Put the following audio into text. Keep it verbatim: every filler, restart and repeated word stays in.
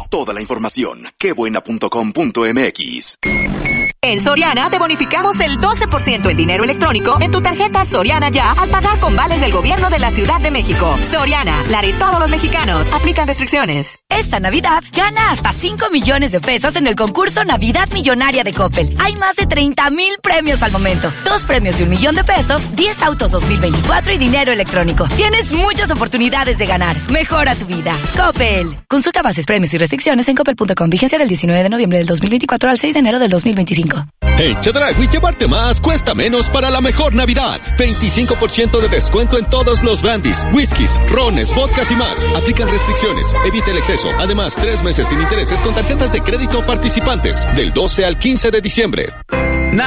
Toda la información, qué buena punto com punto m x. En Soriana te bonificamos el doce por ciento en dinero electrónico en tu tarjeta Soriana Ya al pagar con vales del gobierno de la Ciudad de México. Soriana, la de todos los mexicanos. Aplican restricciones. Esta Navidad gana hasta cinco millones de pesos en el concurso Navidad Millonaria de Coppel. Hay más de treinta mil premios al momento. Dos premios de un millón de pesos, diez autos dos mil veinticuatro y dinero electrónico. Tienes muchas oportunidades de ganar. Mejora tu vida. Coppel. Consulta bases, premios y restricciones en coppel punto com. Vigencia del diecinueve de noviembre del dos mil veinticuatro al seis de enero del dos mil veinticinco. En Chedraui llevarte más cuesta menos para la mejor Navidad. veinticinco por ciento de descuento en todos los brandis, whiskies, rones, vodkas y más. Aplican restricciones. Evita el exceso. Además, tres meses sin intereses con tarjetas de crédito participantes. Del doce al quince de diciembre.